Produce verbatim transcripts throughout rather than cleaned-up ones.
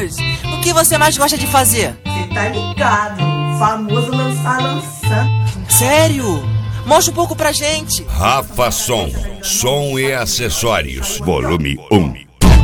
Good! O que você mais gosta de fazer? Cê tá ligado, famoso lançar lançando. Sério? Mostra um pouco pra gente. Rafa Som, som e acessórios, volume um.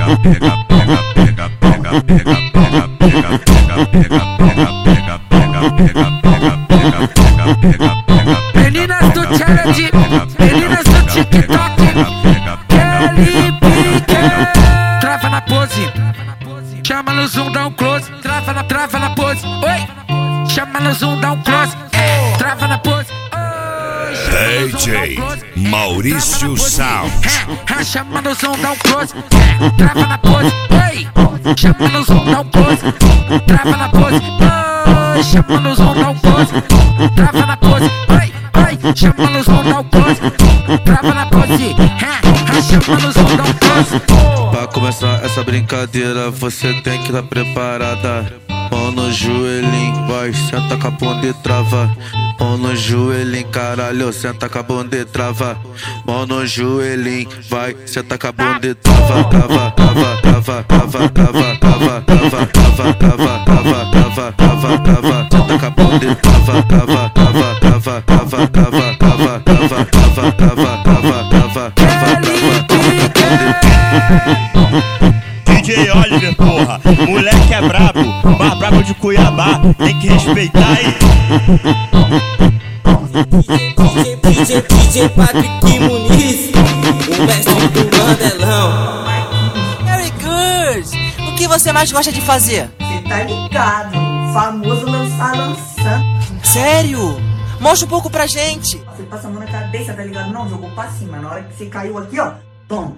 Meninas do challenge, meninas do TikTok, Kelly Pique. Trava na pose, chama no zoom, dá um close. Trava na, trava na pose, oi. Chama no zoom, dá um close. Trava na pose. D J Maurício Sound. Chama no zoom, dá um close. Trava na pose, oi. Chama no zoom, dá um close. Trava na pose, oi. Chama no zoom, dá um close. Trava na pose, oi, oi. Chama no zoom, dá um close. Trava na pose, chama no zoom, dá um close. Pra começar essa brincadeira, você tem que estar preparada. Mão no joelhinho, vai, senta com a bunda e trava. Mão no joelhinho, caralho, senta com a bunda e trava. Mão no joelhinho, vai, senta com a bunda e trava. Trava, trava, trava, trava, trava, trava, trava, trava, trava, trava, trava, trava, trava. Senta com a bunda e trava, trava, trava, trava, trava, trava, trava, trava, trava, trava, trava, trava, trava, trava. D J Oliver, porra, moleque é brabo, mais brabo de Cuiabá, tem que respeitar aí. D J, D J Patrick Muniz, o mestre do mandelão. Very good! O que você mais gosta de fazer? Cê tá ligado, famoso lançar lançando. Sério? Mostra um pouco pra gente. Você passa a mão na cabeça, tá ligado? Não, jogou pra cima. Na hora que você caiu aqui, ó, toma.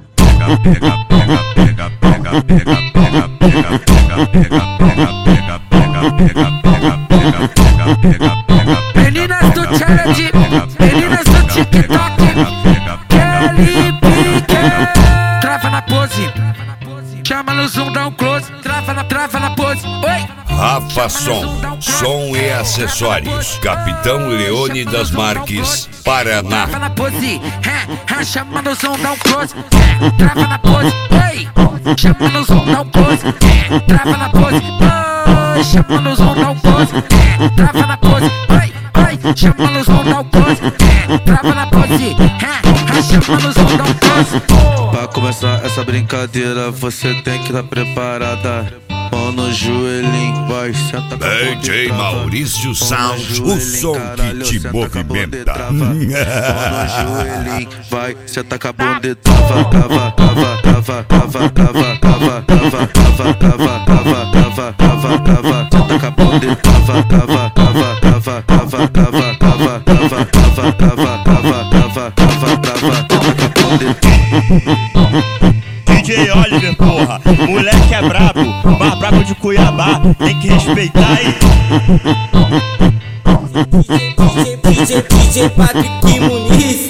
Meninas do challenge, meninas do TikTok, Kelly Pique. Trava na pose, chama no zoom, dá um close. Trava na, trava na pose, oi. Rafa Som, som e acessórios, Capitão Leônidas Marques, Paraná. Trava na pose, chama no zoom, dá um close. Trava na pose, oi. Chama no zoom, dá um close. Trava na pose, oi. Chama no zoom, dá um close. Trava na pose, oi, oi. Chama no zoom, dá um close. Trava na pose, chama no zoom, dá um close. Pra começar essa brincadeira, você tem que estar preparada. Mão no joelhinho, vai, senta com a D J Maurício Sound, o som que te movimenta. Mão no joelhinho, vai, senta com a bunda e trava, trava, trava, trava, trava, trava, trava, trava, trava, trava, trava, trava, trava, trava, senta com a bunda e trava, trava, trava, trava, trava, trava, trava, trava, trava, trava, trava, trava, trava, trava, senta com a bunda e D J Oliver, porra, moleque é brabo, mais brabo de Cuiabá, tem que respeitar aí. D J, D J, D J Patrick Muniz,